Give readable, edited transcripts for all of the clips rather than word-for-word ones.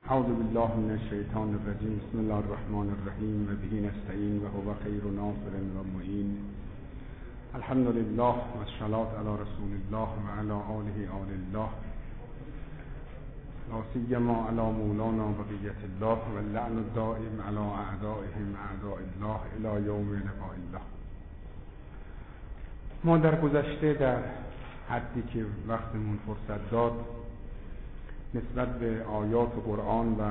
اعوذ بالله من الشیطان الرجیم. بسم الله الرحمن الرحیم و به نستعین و هو خیر ناصر و معین. الحمد لله و الصلاة علی رسول الله و علی آله آل الله، لا سیما علی مولانا بقیة الله و اللعن الدائم علی اعدائهم اعداء الله الی یوم لقاء الله. ما در گذشته در حدی که وقتمون فرصت داد نسبت به آیات قرآن و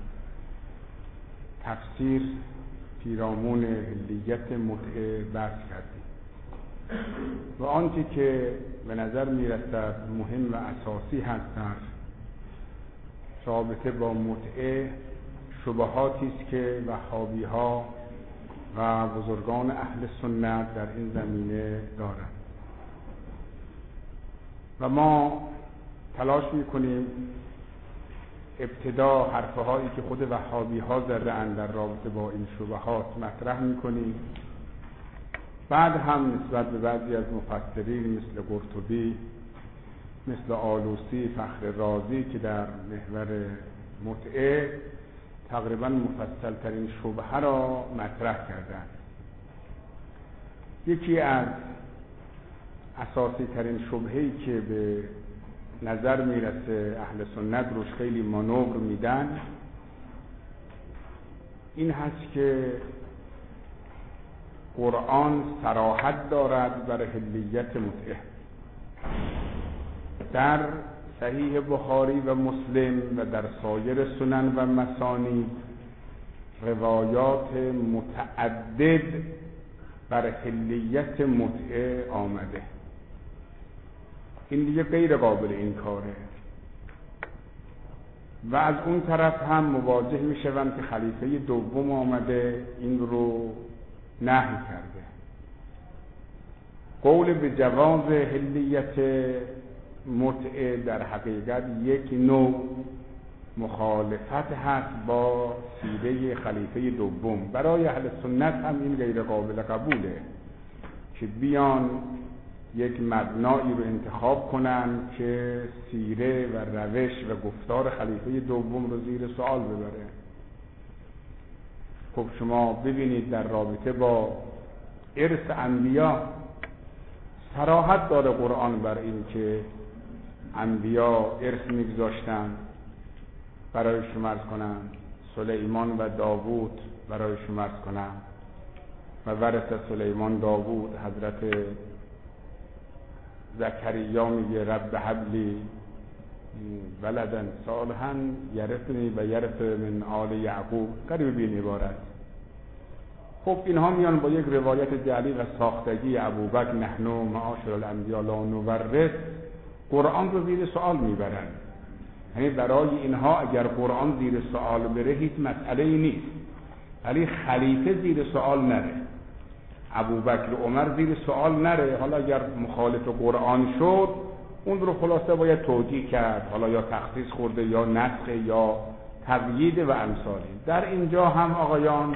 تفسیر پیرامون علیت متعه بحث کردیم و آنچه که به نظر میرسد مهم و اساسی هست در رابطه با متعه شبهاتی است که وهابی‌ها و بزرگان اهل سنت در این زمینه دارند و ما تلاش میکنیم ابتدا حرفهایی که خود وهابی‌ها زده‌اند در رابطه با این شبهات مطرح میکنیم، بعد هم نسبت به بعضی از مفسرین مثل قرطبی، مثل آلوسی، فخر رازی که در محور متعه تقریبا مفصل ترین شبهه را مطرح کردند. یکی از اساسی ترین شبهه‌ای که به نظر میرسه اهل سنت روش خیلی مانور میدن این هست که قرآن صراحت دارد بر حلیت متعه. در صحیح بخاری و مسلم و در سایر سنن و مسانید روایات متعدد بر حلیت متعه آمده. این دیگه غیر قابل انکاره و از اون طرف هم مواجه میشوند که خلیفه دوم آمده این رو نهی کرده. قول به جواز حلیت متعه در حقیقت یک نوع مخالفت هست با سیره خلیفه دوم. برای اهل سنت هم این غیر قابل قبوله که بیان یک مبنایی رو انتخاب کنن که سیره و روش و گفتار خلیفه دوم رو زیر سوال ببره. خب شما ببینید در رابطه با ارث انبیا صراحت داره قرآن بر این که انبیا ارث میگذاشتن. برای شما عرض کنم سلیمان و داوود برای شما عرض کنم و ورث سلیمان داوود حضرت زکریا میگه رب هب لی ولدا صالحا یرثنی و یرث من آل یعقوب، قریب به این عبارت. خب اینها میان با یک روایت جعلی و ساختگی ابوبکر نحن معاشر الانبیا لا نورث قرآن رو زیر سوال میبرن. یعنی برای اینها اگر قرآن زیر سوال بره هیچ مسئله ای نیست، ولی خلیفه زیر سوال نره، ابوبکر و عمر زیر سوال نره. حالا اگر مخالف قرآن شد اون رو خلاصه باید توجیه کرد، حالا یا تخصیص خورده یا نسخ یا تقیید و امثالی. در اینجا هم آقایان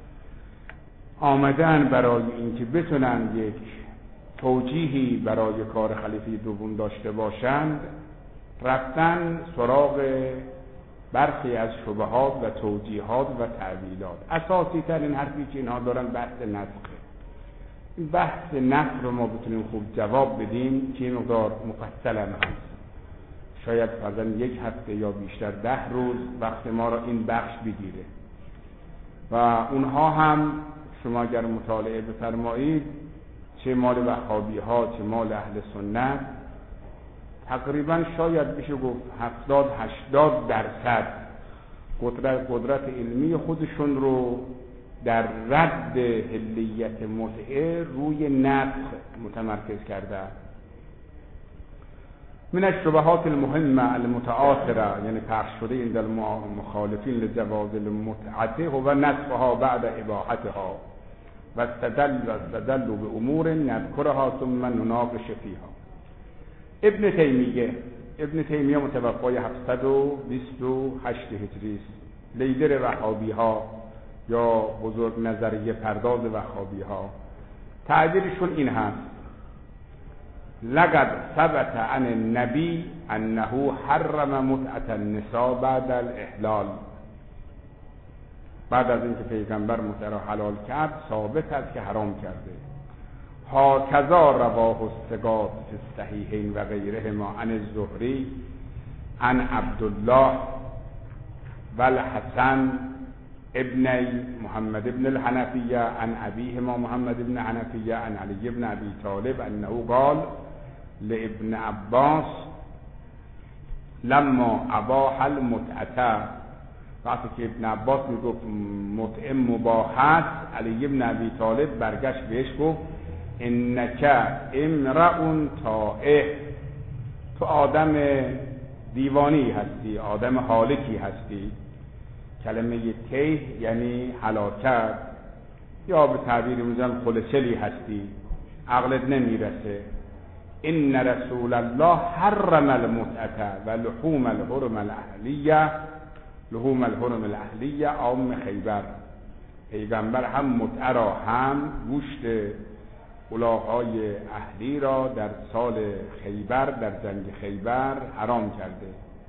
آمدن برای اینکه بتونن یک توجیهی برای کار خلیفه دوم داشته باشند، رفتن سراغ برخی از شبهات و توجیهات و تعویلات. اساسی ترین حرفی که اینها دارن بحث نسخه. این بحث نسخ رو ما بتونیم خوب جواب بدیم که این مقدار مفصل هم هست. شاید فرضاً یک هفته یا بیشتر 10 روز وقت ما را این بخش بگیره و اونها هم شما اگر مطالعه بفرمایید چه مال وهابی‌ها چه مال اهل سنت تقریباً شاید بشه گفت 70-80% قدرت علمی خودشون رو در رد حلیت متعه روی نسخ متمرکز کرده. من الشبهات المهمه المتآثره، یعنی پخش شده عند المخالفین لجواز المتعه و نسخها بعد اباحتها و استدلوا بامور نذكرها ثم نناقش فيها. ابن تیمیه متوفای 728 هجری است. لیدر وهابی‌ها یا بزرگ نظریه پرداز وهابی‌ها. تعبیرشون این هست: لقد ثبت عن النبی انه حرم متعة النساء بعد الاحلال. بعد از اینکه پیغمبر متعه را حلال کرد ثابت است که حرام کرده. هاکذا رواه الثقات فی الصحیحین و غیرهما عن الزهری عن عبدالله و الحسن ابنی محمد ابن الحنفیه عن ابیهما محمد ابن حنفیه عن علی ابن ابی طالب انه قال لابن عباس لما اباح المتعه، وقتی که ابن عباس میگفت متعه مباح است، علی ابن ابی طالب برگشت بهش گفت انک امرؤ طائع، تو آدم دیوانی هستی، آدم حالکی هستی. کلمه تیه یعنی هلاکت، یا به تعبیر میزن خلچلی هستی، عقلت نمیرسه. ان رسول الله حرم المتعه و لحوم الحرم الاهلیه، لحوم الحرم الاهلیه عام خیبر. پیغمبر هم متعه را هم گوشت الاغ‌های اهلی را در سال خیبر، در جنگ خیبر حرام کرده.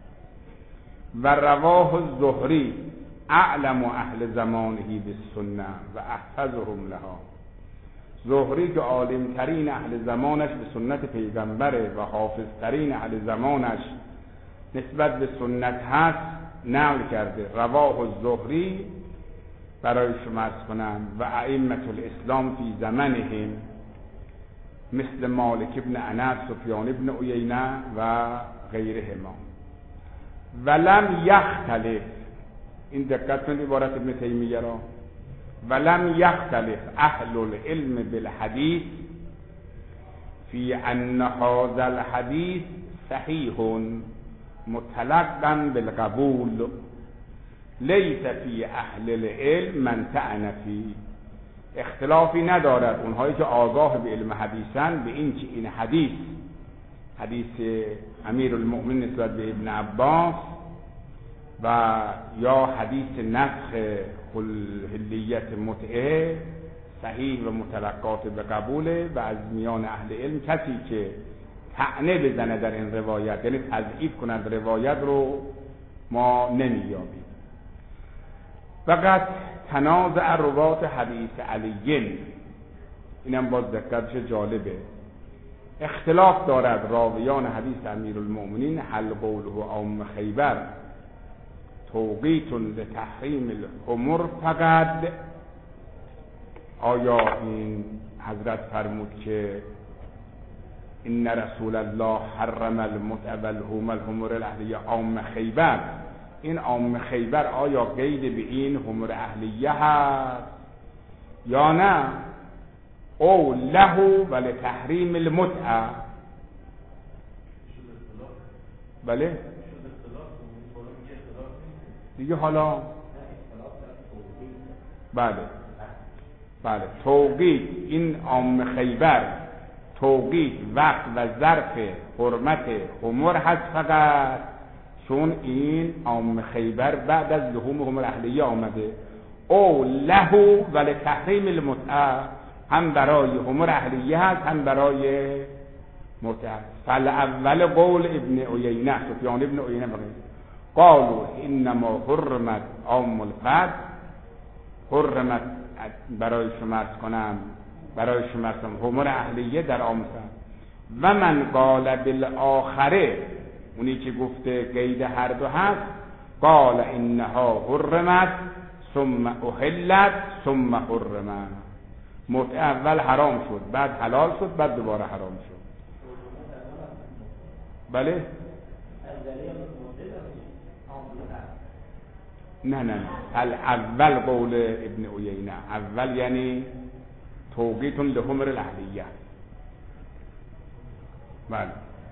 و رواه الزهری اعلم اهل زمانه بالسنه و احفظهم لها. زهری که عالم ترین اهل زمانش به سنت پیغمبره و حافظ ترین اهل زمانش نسبت به سنت هست نقل کرده. رواه الزهری برای شما عرض کنم و ائمه الاسلام فی زمنهم مثل مالک ابن انس، سفیان ابن عیینه و غیرهما. ولم یختلف، این دقت کنید عبارت ابن تیمیه را، ولم یختلف اهل العلم بالحدیث فی ان هذا الحدیث صحیح متلقا بالقبول لیس فی اهل العلم من طعن فی. اختلافی ندارد اونهایی که آگاه به علم حدیثن به این که این حدیث امیر المؤمنین نسبت به ابن عباس و یا حدیث نسخ حلیت متعه صحیح و متلقات به قبوله، و از میان اهل علم کسی که طعنه بزنه در این روایت، یعنی تضعیف کند روایت رو، ما نمییابیم. فقط تنازع روات حدیث علیین، اینم باز دقتش جالبه، اختلاف دارد راویان حدیث امیر المؤمنین هل قوله عام خیبر توقیت لتحریم الخمر فقط، آیا این حضرت فرمود که ان رسول الله حرم المتع و لحوم الحمر الاهلیه عام خیبر، این عام خیبر آیا قید به این حمر اهلیه هست یا نه؟ او له ولی تحریم المتعه. بله دیگه حالا بله توقیت این عام خیبر توقیت وقت و ظرف حرمت حمر هست فقط، چون این عام خیبر بعد از لحوم حمر اهلیه آمده. او له ولی تحریم المتعه، هم برای حمر اهلیه هست هم برای متعه. فالاول قول ابن عیینه، سفیان ابن عیینه قالوا انما حرمت عام الفتح، حرمت برای شمارس کنم حمر اهلیه در عام فتح. و من قال بالآخره، اونی که گفته قید هر دو هست، قال انها حرمت ثم احلت ثم حرمت، متعه اول حرام شد بعد حلال شد بعد دوباره حرام شد. بله نه الاول قول ابن عیینه، اول یعنی توقیت لحمر الاهلیه. بله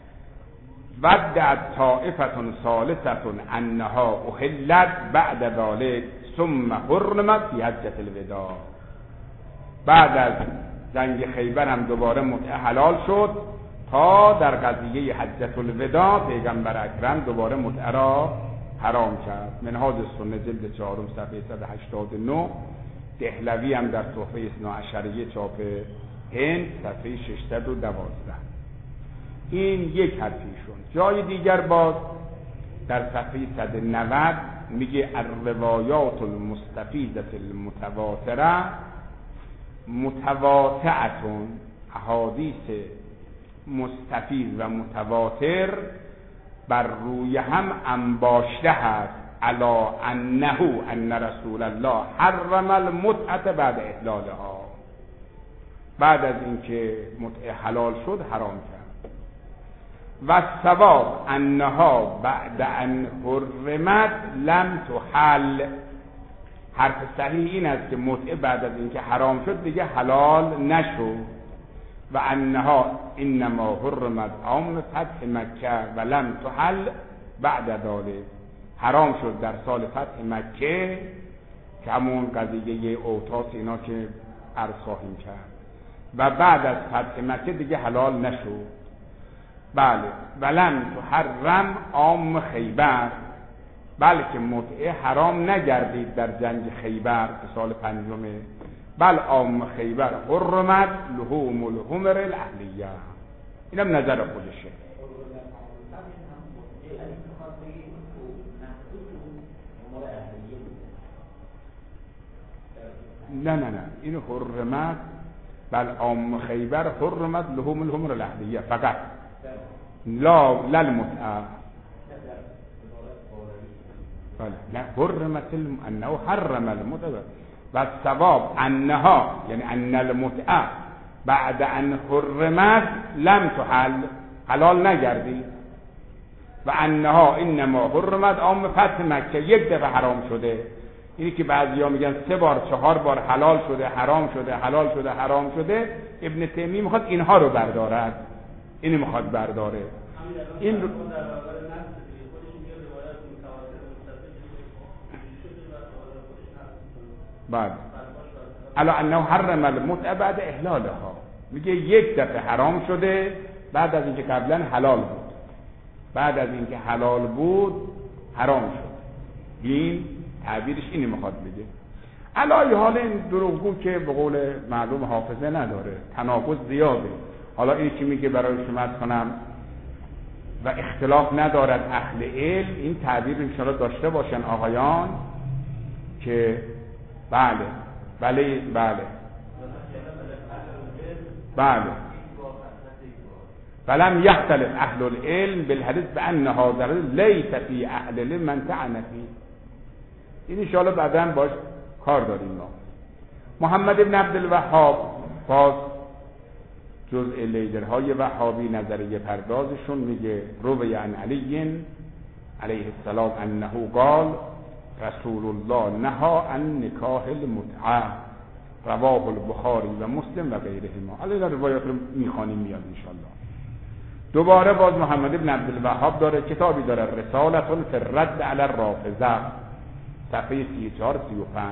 ودعت طائفه ثالثه انها احلت بعد ذلك ثم حرمت فی حجة الوداع. بعد از جنگ خیبر هم دوباره متعه حلال شد تا در قضیه حجة الوداع پیغمبر اکرم دوباره متعه را حرام کرد. منهاج السنه جلد 4 صفحه 189، دهلوی هم در تحفه اثنا عشریه چاپ هند صفحه 612. این یک حرفیشون. جای دیگر باز در صفحه 190 میگه الروایات المستفیدة المتواتره متواتعتون، احادیث مستفید و متواتر بر روی هم انباشته هست علی انه ان رسول الله حرم المتعه بعد احلالها، بعد از اینکه متعه حلال شد حرام کرد. و ثواب انها بعد ان حرمت لم تحل، حرف صحیح این است که متعه بعد از اینکه حرام شد دیگه حلال نشد. و انها انما حرمت عام فتح مکه و لم تحل بعد ذلك، حرام شد در سال فتح مکه که همون قضیه اوتاس اینا که عرض خواهیم کرد، و بعد از فتح مکه دیگه حلال نشد. بله ولم تحرم عام خیبر، بلکه متعه حرام نگردید در جنگ خیبر که سال 5، بل عام خیبر حرمت لحوم الحمر الاهلیه. اینم نظر خودشه. نه این حرمت بل عام خیبر حرمت لحوم الحمر الاهلیه فقط، لا المتعه. بله نه حرمت انه حرم المتعه و ثواب انها یعنی ان المتعه بعد ان حرمت لم تحل، حلال نگردید. و انها انما حرمت عام فتح مکه، یک دفعه حرام شده. اینی که بعضیا میگن 3 بار 4 بار حلال شده حرام شده حلال شده حرام شده، ابن تیمیه میخواد اینها رو بردارد، اینو میخواد برداره. این رو بعد الا انه حرم المتعه بعد احلالها، میگه یک دفعه حرام شده بعد از اینکه قبلا حلال بود، بعد از اینکه حلال بود حرام شد. این تعبیرش اینی میخواد بگه. علای حال این دروغگو که به قول معلوم حافظه نداره، تناقض زیاده. حالا این که میگه برای شما کنم و اختلاف ندارد اهل علم، این تعبیر انشاءالله داشته باشن آقایان که بله فلم یختلف اهل العلم بالحدیث بان هذا لیس فی اهل العلم من طعن فیه. این انشاءالله بعداً باش کار داریم ما. محمد ابن عبدالوهاب باز جزء لیدرهای وهابی نظریه پردازشون میگه روی عن علی علیه السلام انه قال رسول الله نهى عن نکاح المتعه رواه البخاری و مسلم و غیرهما. الان روایات رو میخوانیم میاد انشاءالله. دوباره باز محمد ابن عبدالوهاب داره کتابی داره رسالة فی الرد علی الرافضه، صفحه 34 35.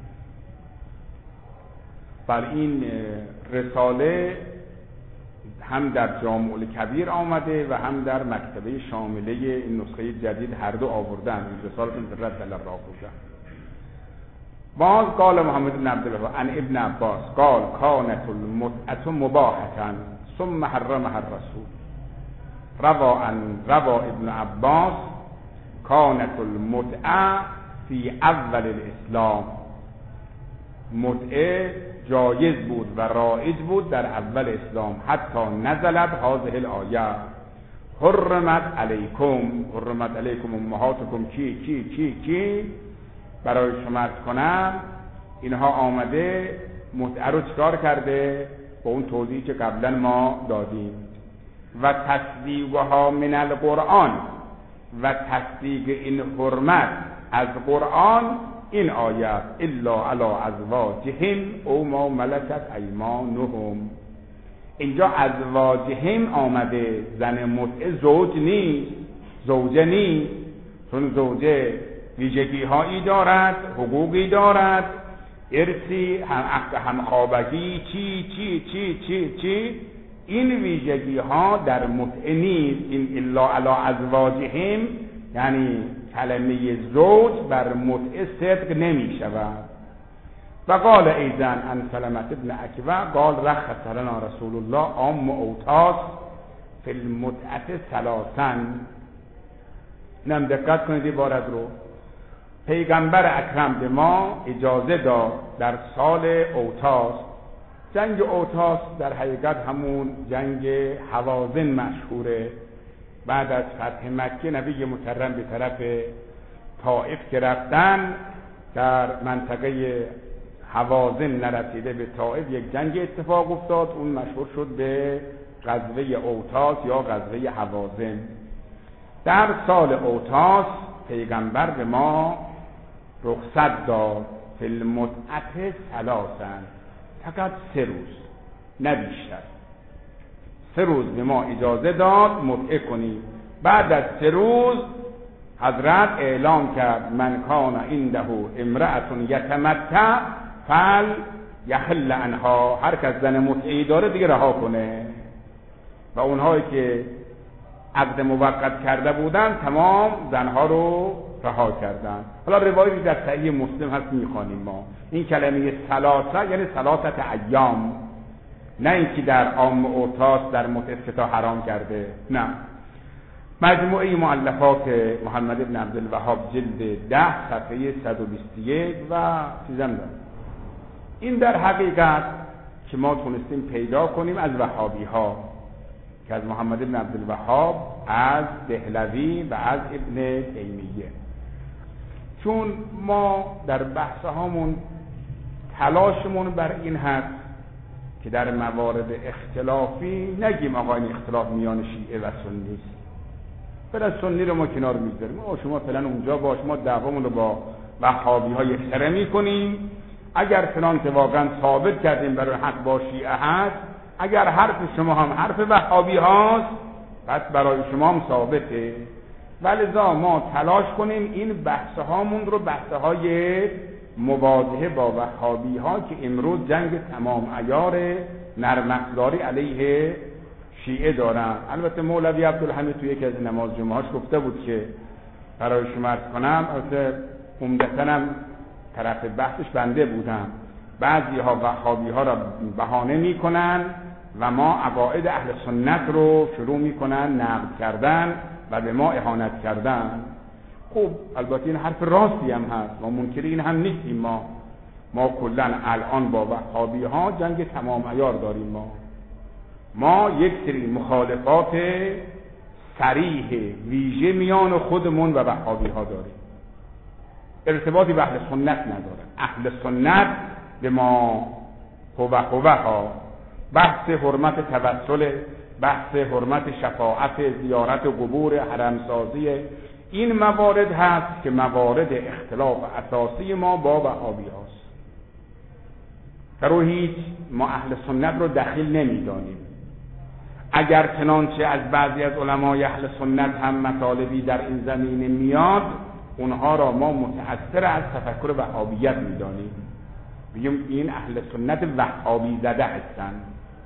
بر این رساله هم در جامع الکبیر آمده و هم در مکتبه شامله این نسخه جدید هر دو آوردن، این رساله فی الرد علی الرافضه. باز قال محمد بن عبدالوهاب عن ابن عباس قال كانت المتعه مباحه ثم حرمها الرسول. روى ابن عباس كانت المتعه فی اول الاسلام، متعه جایز بود و رایج بود در اول اسلام حتی نزلت هذه الآیه حرمت علیکم امهاتکم کی برای شما کنم. اینها آمده متعه رو چکار کرده با اون توضیحی که قبلا ما دادیم. و تصدیقها من القرآن، و تصدیق این حرمت از قرآن این آیت الا علی ازواجهم او ما ملکت ایمانهم. اینجا ازواجهم آمده، زن متعه زوج نیست، زوجه نیست، چون زوجه ویژگی هایی دارد، حقوقی دارد، ارثی، همخوابگی، چی این ویژگی ها در متعه نیست. این الا علی ازواجهم یعنی کلمه زوج بر متعه صدق نمی شود. و قال ایضا عن سلمة بن اکوع قال رخص لنا رسول الله عام اوتاس فی المتعة ثلاثا. اینم دقت کنید عبارت رو. پیغمبر اکرم به ما اجازه داد در سال اوتاس. جنگ اوتاس در حقیقت همون جنگ حوازن مشهوره. بعد از فتح مکه نبی مکرم به طرف طائف که رفتن، در منطقه حوازن نرسیده به طائف یک جنگ اتفاق افتاد، اون مشهور شد به غزوه اوتاس یا غزوه حوازن. در سال اوتاس پیغمبر به ما رخصت داد فی المتعة ثلاثا، فقط 3 روز نه بیشتر. 3 روز به ما اجازه داد متعه کنیم. بعد از 3 روز حضرت اعلام کرد من کان عنده امرأة یتمتع فل یحل عنها، هر کس زن متعهی داره دیگه رها کنه. و اونهایی که عقد موقت کرده بودن تمام زنها رو رها کردن. حالا روایتی در صحیح مسلم هست میخوانیم ما. این کلمه ثلاثه یعنی ثلاثه ایام، نه اینکه در عام اوتاس در متعه حرام کرده، نه. مجموعه مؤلفات محمد بن عبدالوهاب جلد 10 صفحه 121 و چیزم داره. این در حقیقت که ما تونستیم پیدا کنیم از وهابی ها که از محمد بن عبدالوهاب، از دهلوی و از ابن تیمیه. چون ما در بحث هامون تلاشمون بر این هست که در موارد اختلافی نگیم آقا این اختلاف میان شیعه و سنی است، فعلا سنی رو ما کنار میذاریم، شما فعلا اونجا باش، ما دعوامون رو با وهابی ها یکسره میکنیم. اگر فلان که واقعا ثابت کردیم برای حق با شیعه هست، اگر حرف شما هم حرف وهابی هاست پس برای شما هم ثابته. ولذا ما تلاش کنیم این بحث هامون رو بحث های مواجهه با وهابی ها که امروز جنگ تمام عیار نرم‌افزاری علیه شیعه دارن. البته مولوی عبدالحمید توی یکی از نماز جمعه هاش گفته بود که برای شما عرض کنم، البته عمدتاً هم طرف بحثش بنده بودم، بعضی ها وهابی ها را بهانه میکنن و ما عقاید اهل سنت رو شروع میکنن نقد کردن و به ما اهانت کردن. خب البته این حرف راستی هم هست، ما منکر این هم نیستیم. ما کلا الان با وهابی ها جنگ تمام عیار داریم. ما یک سری مخالفات صریح ویژه میان خودمون و وهابی ها داریم، ارتباطی به اهل سنت ندارن. اهل سنت به ما هوه ها، بحث حرمت توسل، بحث حرمت شفاعت، زیارت قبور، حرمسازی، این موارد هست که موارد اختلاف اساسی ما با وهابی هاست. در او هیچ ما اهل سنت رو دخیل نمیدانیم. اگر چنانچه از بعضی از علمای اهل سنت هم مطالبی در این زمینه میاد، اونها را ما متأثر از تفکر وهابیت میدانیم، بگیم این اهل سنت وهابی زده هستند.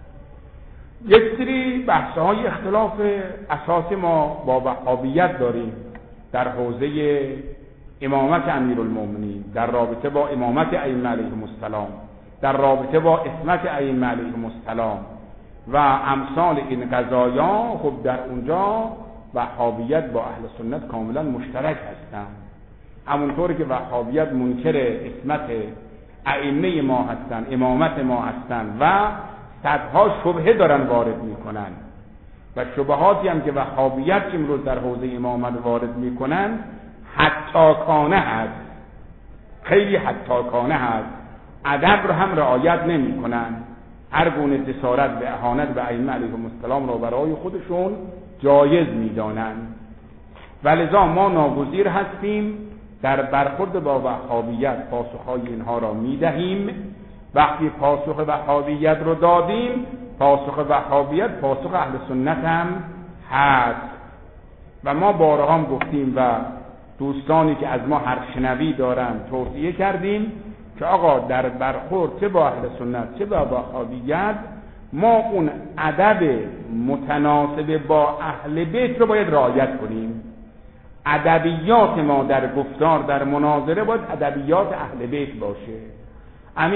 یک سری بحث‌های اختلاف اساسی ما با وهابیت داریم در حوزه امامت امیرالمومنین، در رابطه با امامت ائمه علیهم السلام، در رابطه با عصمت ائمه علیهم السلام و امثال این قضایا. خب در اونجا وهابیت با اهل سنت کاملا مشترک هستند. همونطور که وهابیت منکر عصمت ائمه ما هستند، امامت ما هستند و صدها شبهه دارن وارد میکنن و شبهاتی هم که وهابیت امروز در حوزه امامت وارد میکنن حتاکانه هست، خیلی حتاکانه هست، ادب رو هم رعایت نمیکنن، هر گونه جسارت به اهانت به ائمه علیهم السلام رو برای خودشون جایز میدانن. ولذا ما ناگزیر هستیم در برخورد با وهابیت پاسخهای اینها را میدهیم. وقتی پاسخ وهابیت رو دادیم، پاسخ وهابیت پاسخ اهل سنت هم هست. و ما بارها هم گفتیم و دوستانی که از ما هر شنوی دارن توصیه کردیم که آقا در برخورد چه با اهل سنت چه با وهابیت ما اون ادب متناسب با اهل بیت رو باید رعایت کنیم. ادبیات ما در گفتار در مناظره باید ادبیات اهل بیت باشه.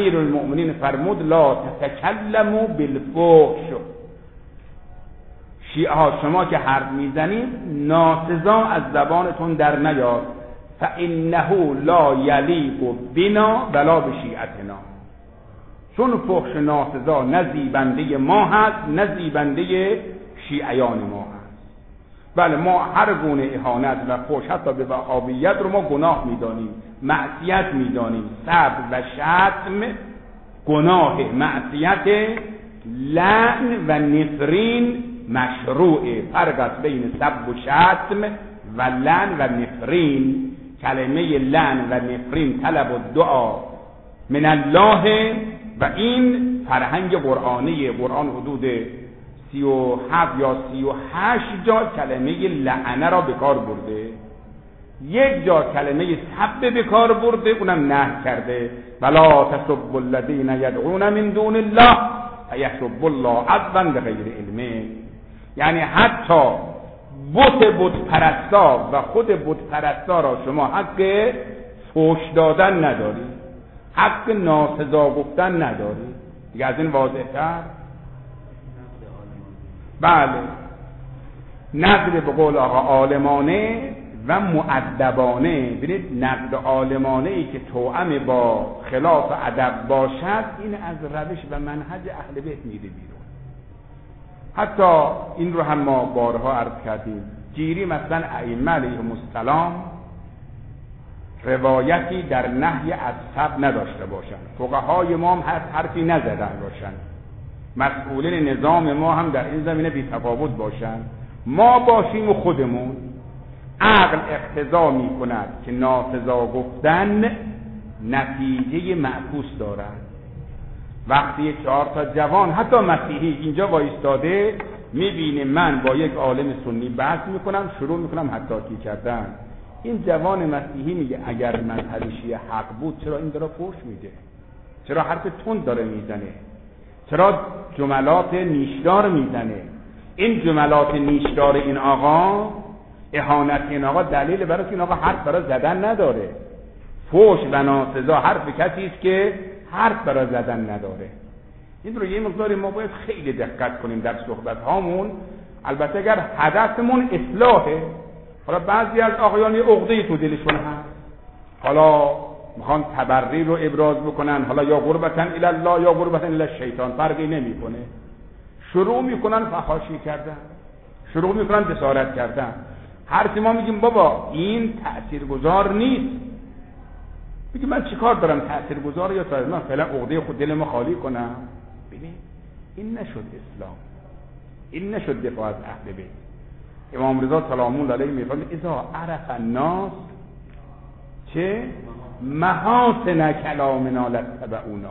امیرالمؤمنین فرمود لا تتکلموا بالفحش، شیعه ها شما که حرف میزنید ناسزا از زبانتون در نیاد، فانه لا یلیق بنا ولا بشیعتنا، چون فحش ناسزا نه زیبنده ما هست نه زیبنده شیعیان ما هست. بله ما هر گونه اهانت و فحش حتی به وهابیت رو ما گناه میدانیم، معصیت میدانیم. سب و شتم گناه، معصیت، لعن و نفرین مشروعه. فرق است بین سب و شتم و لعن و نفرین. کلمه لعن و نفرین طلب و دعا من الله و این فرهنگ قرآنی. قرآن حدود 37 یا 38 جا کلمه لعنه را به کار برده، یک جا کلمه سب به کار برده، اونم نهی کرده ولا تسبوا الذین یدعون من دون الله فیسبوا الله عدوا بغیر علم. یعنی حتی بت پرستا و خود بت پرستا را شما حق فحش دادن ندارید، حق ناسزا گفتن ندارید. دیگه از این واضح تر؟ بله، نقد به قول آقا عالمانه و مؤدبانه. ببینید نقد عالمانه ای که توأم با خلاف ادب باشد، این از روش و منهج اهل بیت میره بیرون. حتی این رو هم ما بارها عرض کردیم، جیری مثلا ائمه علیهم السلام روایتی در نهی از سب نداشته باشند، فقهای ما هم حرفی نزدن باشند، مسئولین نظام ما هم در این زمینه بی تفاوت باشند، ما باشیم و خودمون. عقل اقتضا می کند که ناسزا گفتن نتیجه معکوس دارد. وقتی 4 تا جوان حتی مسیحی اینجا وایستاده میبینه من با یک عالم سنی بحث میکنم، شروع میکنم حطاکی کردن، این جوان مسیحی میگه اگر مذهب شیعه حق بود چرا این داره فحش میده، چرا حرف تند داره میزنه، چرا جملات نیشدار میزنه. این جملات نیشدار این آقا، اهانت این آقا دلیل برای که این آقا حرف برای زدن نداره. فحش و ناسزا حرف کسی است که حرف برای زدن نداره. این رو یه مقداری ما باید خیلی دقت کنیم در صحبت هامون. البته اگر هدفمون اصلاحه. حالا بعضی از آقایان یه عقده‌ای تو دلشون هست، حالا میخوان تبری رو ابراز بکنن، حالا یا قربتن الی الله یا قربتن الی الشیطان، فرقی نمیکنه. شروع میکنن فحاشی کردن، شروع میکنن بصارت کردن. هر ما میگیم بابا این تاثیرگذار نیست، میگه من چیکار دارم تاثیرگذار یا من فعلا عقده خود دل ما خالی کنم. ببین این نشد اسلام، این نشد دفاع از اهل بیت. امام رضا سلام الله علیه میفرماید اذا عرف الناس چه محاسن کلامنا لتبعونا.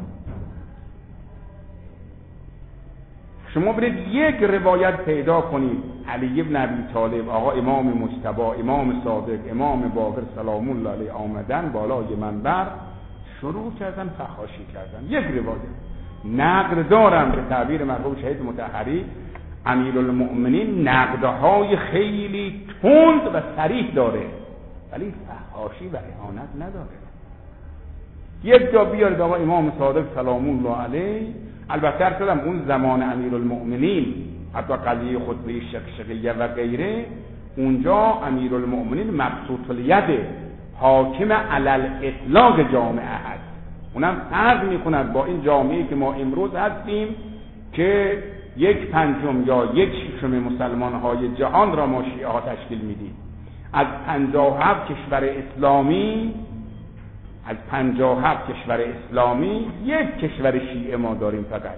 شما برید یک روایت پیدا کنید علی ابن ابی طالب، آقا امام مجتبی، امام صادق، امام باقر سلام الله علیه آمدن بالای منبر شروع کردن فحاشی کردن. یک روایت نقد دارم به تعبیر مرحوم شهید مطهری امیرالمؤمنین نقدهای خیلی تند و صریح داره ولی فحاشی و اهانت نداره. یک جا بیارید آقا امام صادق سلام الله علیه، البته ارشدم اون زمان امیرالمؤمنین حتی قضیه خطبه شقشقیه و غیره، اونجا امیرالمؤمنین مبسوط الید حاکم علی الاطلاق جامعه هست. اونم فرق میکند با این جامعه که ما امروز هستیم که 1/5 یا 1/6 مسلمان های جهان را ما شیعه ها تشکیل میدیم. از 57 کشور اسلامی، از 57 کشور اسلامی 1 کشور شیعه ما داریم فقط.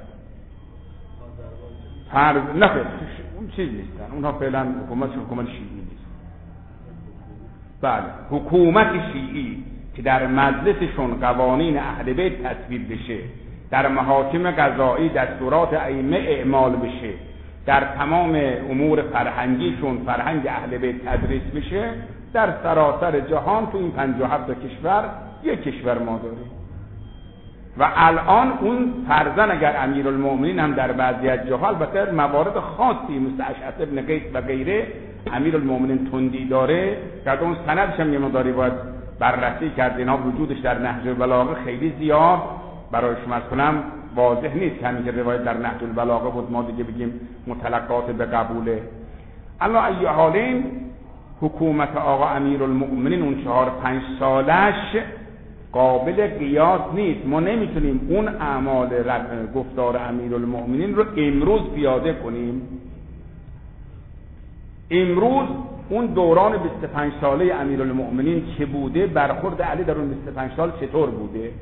فرض نخیر اون چیز نیستن، اونها فعلا حکومت شیعی نیست. بله حکومت شیعی که در مجلسشون قوانین اهل بیت تصویب بشه، در محاکم قضایی دستورات ائمه اعمال بشه، در تمام امور فرهنگیشون فرهنگ اهل بیت تدریس بشه، در سراسر جهان تو این 57 تا کشور 1 کشور ما داریم. و الان اون فرضاً اگر امیرالمؤمنین هم در بعضی از جاها البته موارد خاصی مثل اشعث ابن قیس و غیره امیرالمؤمنین تندی داره که اون سندش هم یه مقداری باید بررسی کرد، اینا وجودش در نهج البلاغه خیلی زیاد برای شما کنم واضح نیست، همین که روایت در نهج البلاغه بود ما دیگه بگیم متلقات به قبوله. الا ای حالین حکومت آقا امیرالمؤمنین اون 4-5 سالش قابل قیاس نیست. ما نمیتونیم اون اعمال گفتار امیرالمؤمنین رو امروز پیاده کنیم. امروز اون دوران 25 ساله امیرالمؤمنین چه بوده، برخورد علی در اون 25 سال چطور بوده.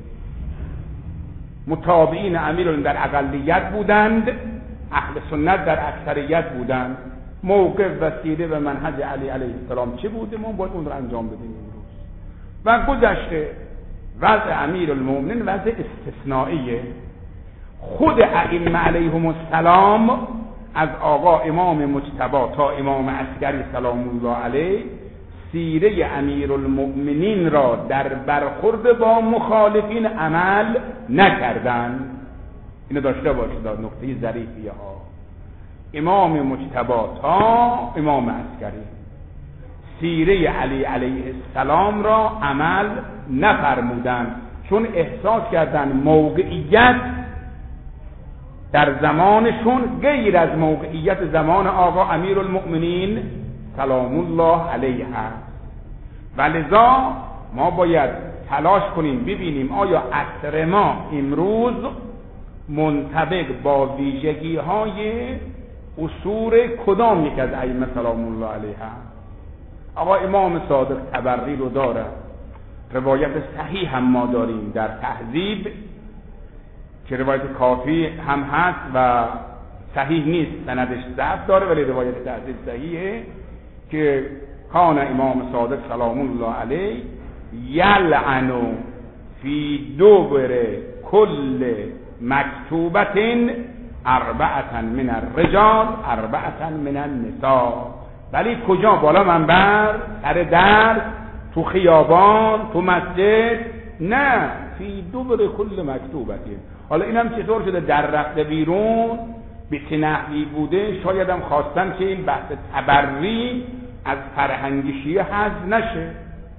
متابعین امیرالمؤمنین در اقلیت بودند، اهل سنت در اکثریت بودند. موقف و سیره و منهج علی علیه السلام چه بوده، ما باید اون رو انجام بدیم امروز. و گذشته وضع امیرالمؤمنین وضع استثنائیه. خود ائمه علیهم السلام از آقا امام مجتبی تا امام عسکری سلام الله علیه سیره امیرالمؤمنین را در برخورد با مخالفین عمل نکردند. اینو داشته باشید، نکته ظریفیه ها. امام مجتبی تا امام عسکری سیره علی علیه السلام را عمل نفرمودند، چون احساس کردند موقعیت در زمانشون غیر از موقعیت زمان آقا امیرالمؤمنین سلام الله علیه است. ولذا ما باید تلاش کنیم ببینیم آیا عصر ما امروز منطبق با ویژگی های اصول کدام یک از ائمه سلام الله علیه است. آقا امام صادق تبری رو داره، روایت صحیح هم ما داریم در تهذیب که روایت کافی هم هست و صحیح نیست، سندش ضعف داره ولی روایت تهذیب صحیحه که کان امام صادق سلام الله علیه یلعن فی دبر کل مکتوبت 4 من الرجال 4 من النساء. ولی کجا؟ بالا منبر، سر درس، تو خیابان، تو مسجد؟ نه، فی دبر کل مکتوبت. حالا اینم چطور شده در رفته بیرون به چه نحوی بوده؟ شاید هم خواستن که این بحث تبری از فرهنگ شیعه حذف نشه.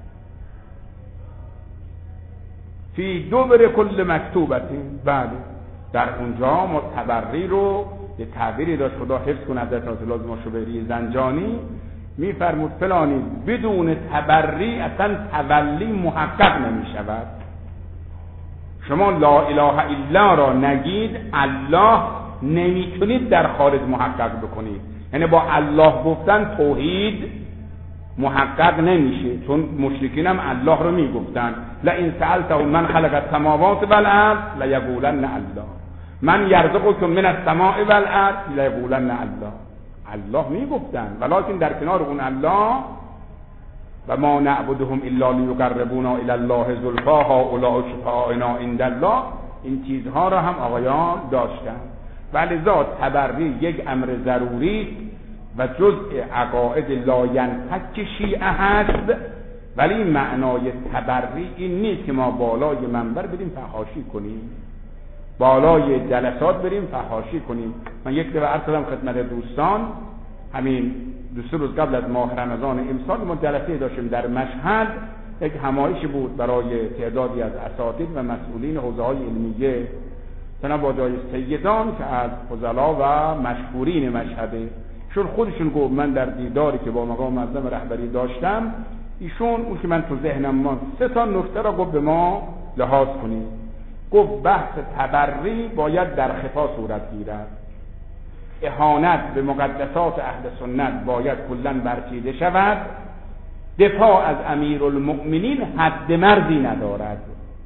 فی دبر کل مکتوبت. بله، در اونجا ما تبری رو یه تعبیری داشت، خدا حفظ کنه، حضرت آیت الله شبیری زنجانی میفرمود فلانی بدون تبری اصلا تولی محقق نمی شود. شما لا اله الا را نگید، الله نمیتونید در خارج محقق بکنید. یعنی با الله گفتن توحید محقق نمیشه، چون مشرکین هم الله رو میگفتن لئن سألتهم من خلق السماوات والارض لیقولن الله، من یرزقکم من السماء والارض لیقولن الله. الله میگفتن، ولکن در کنار اون الله و ما نعبدهم الا لیقربونا الی الله زلفی هؤلاء شفعاؤنا عند الله، این چیزها را هم آقایان داشتن. ولذا تبری یک امر ضروری و جزء عقاید لاینفک شیعه هست. ولی معنای تبری این نیست که ما بالای منبر بریم فحاشی کنیم، بالای جلسات بریم فحاشی کنیم. من یک دفعه عرض کردم خدمت دوستان، همین 2 روز قبل از ماه رمضان امسال ما جلسه داشتیم در مشهد. یک همایشی بود برای تعدادی از اساتید و مسئولین حوزه‌های علمیه جناب آقای سیدان که از فضلا و مشهورین مشهده. چون خودشون گفت من در دیداری که با مقام معظم رهبری داشتم، ایشون اون که من تو ذهنم ما 3 نکته را گفت به ما لحاظ کنید. گفت بحث تبری باید در خفا صورت گیرد، اهانت به مقدسات اهل سنت باید کلاً برچیده شود، دفاع از امیرالمؤمنین حد مرزی ندارد.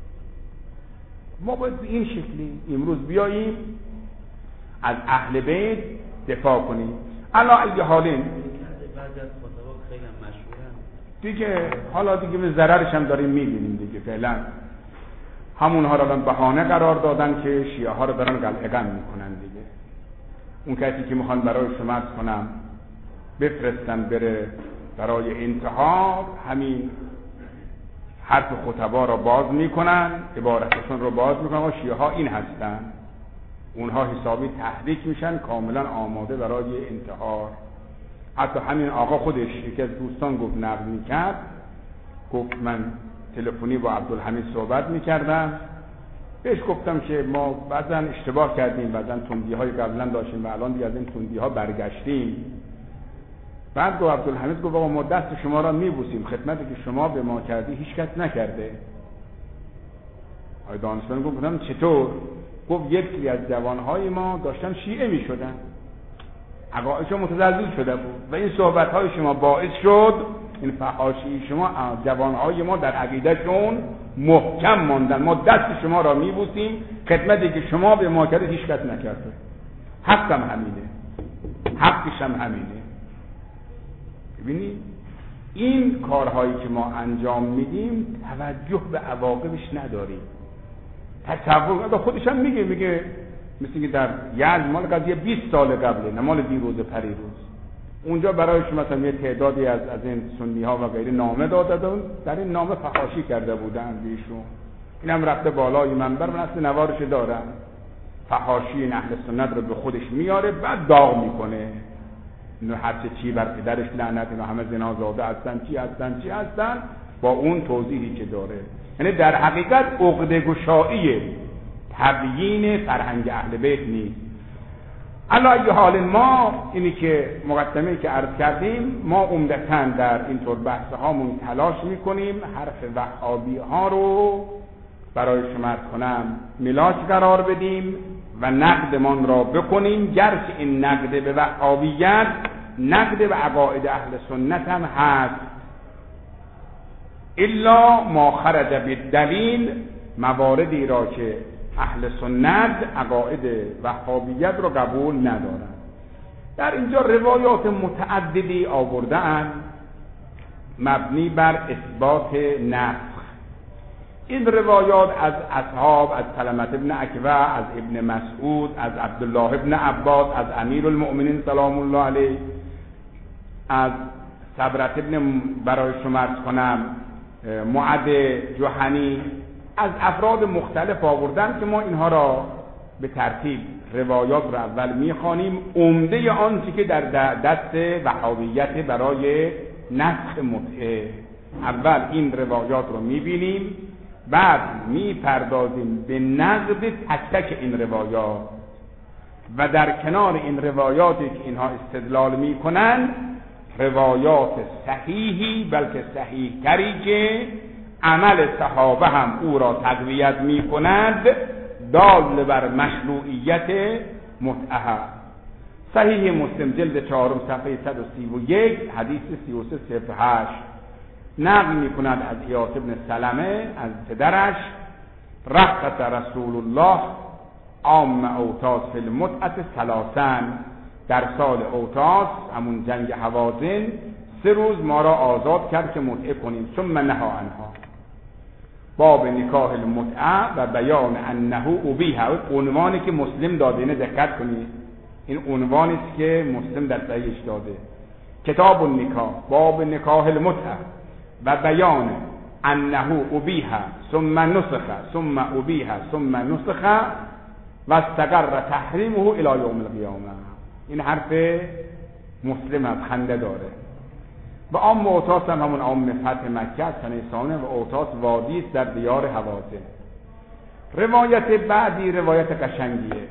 ما باید این شکلی امروز بیاییم از اهل بیت دفاع کنیم. علا ای حالین دیگه حالا دیگه به ضررش هم داریم میبینیم دیگه. فعلا همونها را بهانه قرار دادن که شیعه ها رو دارن قلعه‌قم میکنن دیگه. اون کسی که میخوان برای شما کنم بفرستن بره برای انتحار، همین حرف خطبا را باز میکنن، عبارتشون رو باز میکنن و شیعه ها این هستن. اونها حسابی تحریک میشن، کاملا آماده برای انتحار. حتی همین آقا خودش یکی از دوستان گفت نقل میکرد، گفت من تلفنی با عبدالحمید صحبت میکردم، بهش گفتم که ما بعضا اشتباه کردیم، بعضا تندی‌های قبلا داشتیم و الان دیگه از این تندی‌ها برگشتیم. بعد گفت عبدالحمید گفت آقا ما دست شما را میبوسیم، خدمتی که شما به ما کردی هیچ کس نکرده. آقای دانشمند گفتم چطور؟ گفت یکی از جوانهای ما داشتن شیعه میشدن، عقایدشون متزلزل شده بود و این صحبت‌های شما باعث شد این فحاشی شما جوانهای ما در عقیدهشون محکم ماندن. ما دست شما را میبوسیم، خدمتی که شما به ما کردید هیچ کس نکرده. حقم همینه، حقش هم همینه. ببینید این کارهایی که ما انجام میدیم توجه به عواقبش نداریم. تصور خودش هم میگه مثل که در یزد مال قضیه 20 سال قبله، نه مال دیروز پریروز. اونجا برایش مثلا یه تعدادی از این سنی ها و غیره نامه دادن، در این نامه فحاشی کرده بودن بیشون. اینم رفته بالای منبر، من اصل نوارش دارم، فحاشی این اهل سنت رو به خودش میاره، بعد داغ میکنه. اینو هرچه چی بر پدرش لعنت، اینو همه زنازاده هستن، چی هستن، با اون توضیحی که داره. یعنی در حقیقت عقده گشایی تبیین فرهنگ اهل بیت نیست. علی حال ما اینی که مقدمه‌ای که عرض کردیم، ما عمدتاً در اینطور بحث هامون تلاش میکنیم حرف وهابی ها رو برای شما عرض کنم ملاک قرار بدیم و نقدمان را بکنیم، گرچه این نقد به وهابیت نقد به عقاید اهل سنت هم هست، الا ما خرج بالدلیل، مواردی را که اهل سنت عقاید وهابیت را قبول ندارند. در اینجا روایات متعددی آورده‌اند مبنی بر اثبات نسخ. این روایات از اصحاب، از سلمة ابن اکوع، از ابن مسعود، از عبدالله ابن عباس، از امیر المؤمنین سلام الله علیه، از صبرت ابن برای شما عرض کنم معد جهنی، از افراد مختلف آوردن که ما اینها را به ترتیب روایات را اول میخوانیم. عمده آنچه که در دست وهابیت برای نسخ متعه، اول این روایات رو میبینیم، بعد میپردازیم به نقد تک تک این روایات و در کنار این روایاتی که اینها استدلال میکنن روایات صحیحی، بلکه صحیح تری که عمل صحابه هم او را تقویت می کند، دال بر مشروعیت متعه. صحیح مسلم جلد 4 صفحه 131 حدیث 3308 نقل می کند از ایاس ابن سلمه از پدرش: رخص رسول الله عام اوتاس فی المتعه ثلاثا، در سال اوتاس همون جنگ حوازن 3 روز ما را آزاد کرد که متعه کنیم. ثم نهی عنها. باب نکاح المتعه و بیان انه ابیح، عنوانی که مسلم داده، اینه دقت کنید، این عنوانی است که مسلم در صحیحش داده. کتاب النکاح، باب نکاح المتعه و بیان انه ابیح ثم نسخ ثم ابیح ثم نسخ و استقر تحریمه الی یوم القیامه. این حرف مسلم از خنده داره. و عام اوتاس هم همون عام فتح مکه سنه ثانیه و اوتاس وادی است در دیار حوازن. روایت بعدی روایت قشنگیه،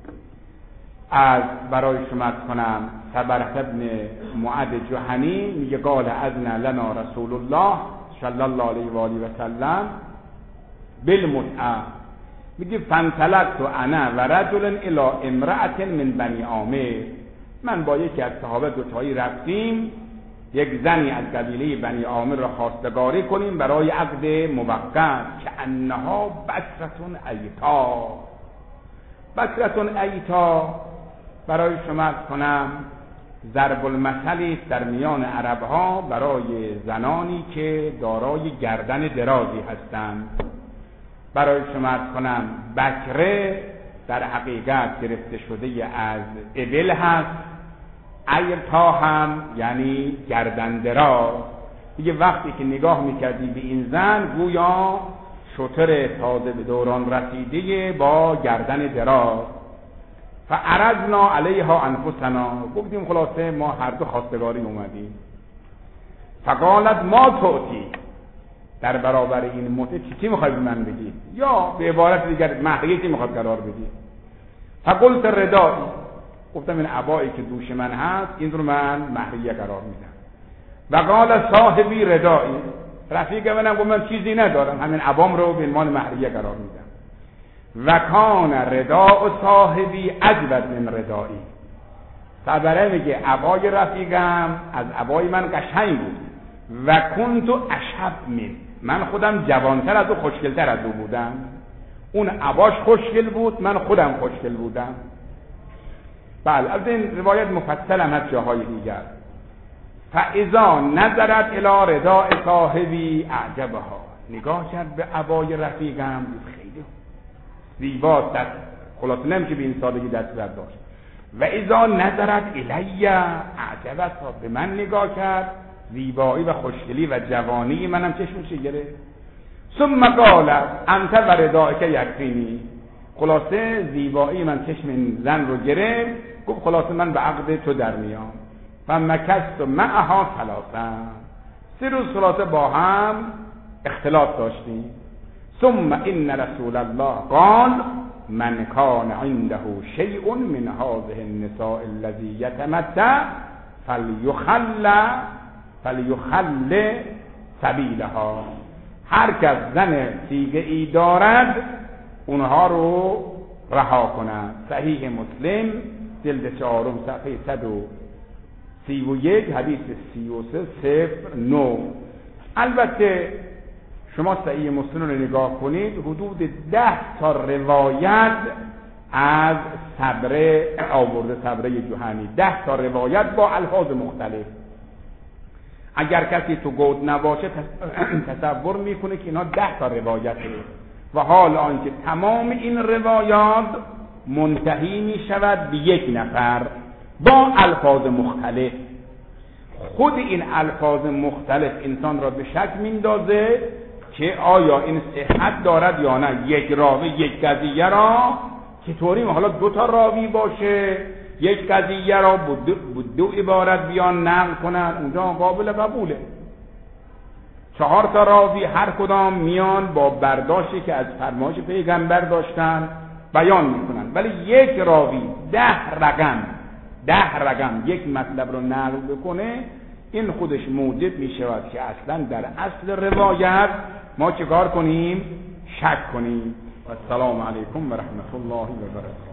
از برای شما کنم صبرت ابن معد جهنی میگه قال اذن لنا رسول الله صلی الله علیه و آله و سلم بالمتعه، میگه فانطلقت انا و رجل الی امرأة من بنی عامر، من با یکی از صحابه دوتایی رفتیم یک زنی از قبیله بنی عامر را خواستگاری کنیم برای عقد موقت که انها بکرتون ایتا. بکرتون ایتا برای شما کنم ضرب المثلی در میان عربها برای زنانی که دارای گردن درازی هستند. برای شما کنم بکره در حقیقت گرفته شده از ابل هست، ایتا هم یعنی گردن دراز. دیگه وقتی که نگاه میکردی به این زن گویا شتر تازه به دوران رسیده با گردن دراز. فعرضنا علیها انفسنا، گفتیم خلاصه ما هر دو خواستگاری اومدیم. فقالت ما تعطی، در برابر این متع چی میخوای به من بگی؟ یا به عبارت دیگر مهریه چی میخواد قرار بدی؟ فقلت ردایی، گفتم این عبایی که دوش من هست این رو من مهریه قرار میدم. و قال صاحبی ردایی، رفیق منم گفت من چیزی ندارم، همین عبام رو به عنوان مهریه قرار میدم. و کان رداء صاحبی اجود من ردایی، صبره میگه عبای رفیقم از عبای من قشنگ بود. و کنت اشهب من خودم جوانتر از او، خوشگلتر از او بودم. اون عباش خوشگل بود، من خودم خوشگل بودم. بله، از این روایت مفصل هم هست جاهای دیگر. فاذا نظرت الی رداء صاحبی اعجبها، نگاه کرد به عبای رفیقم، خیلی زیبا، دست خلاصه نمیشه به این سادگی دست برداشت. و اذا نظرت الی اعجبها، به من نگاه کرد، زیبایی و خوشگلی و جوانی منم چشمش گرفت. ثم قال انت و ردائک یکفینی، خلاصه زیبایی من چشم این زن رو گرفت، گفت خلاصه من به عقد تو در میام. فمکثت معها ثلاثا، 3 روز خلاصه با هم اختلاط داشتیم. ثم ان رسول الله قال من کان عنده شیء من هذه النساء الذي يتمتع فلیخل سبیلها، هر کس زن تیغه ای دارد اونها رو رها کنند. صحیح مسلم جلد 4 صفحه 131 حدیث 3309. البته شما صحیح مسلم رو نگاه کنید، حدود 10 تا روایت از صبره آورده، صبره جهنی، 10 تا روایت با الفاظ مختلف. اگر کسی تو گود نباشه تصور میکنه که اینا 10 تا روایته، و حال آنکه تمام این روایات منتهی میشود به یک نفر با الفاظ مختلف. خود این الفاظ مختلف انسان را به شک میندازه که آیا این صحت دارد یا نه. یک راوی یک قضیه را چطوری حالا 2 تا راوی باشه، یک قضیه را دو عبارت بیان نقل کنن، اونجا قابل قبوله. 4 تا راوی هر کدام میان با برداشتی که از فرمایش پیغمبر داشتن بیان میکنن، ولی یک راوی 10 رقم یک مطلب رو نقل بکنه، این خودش موجب میشود که اصلا در اصل روایت ما چیکار کنیم؟ شک کنیم. و السلام علیکم و رحمت الله و برکاته.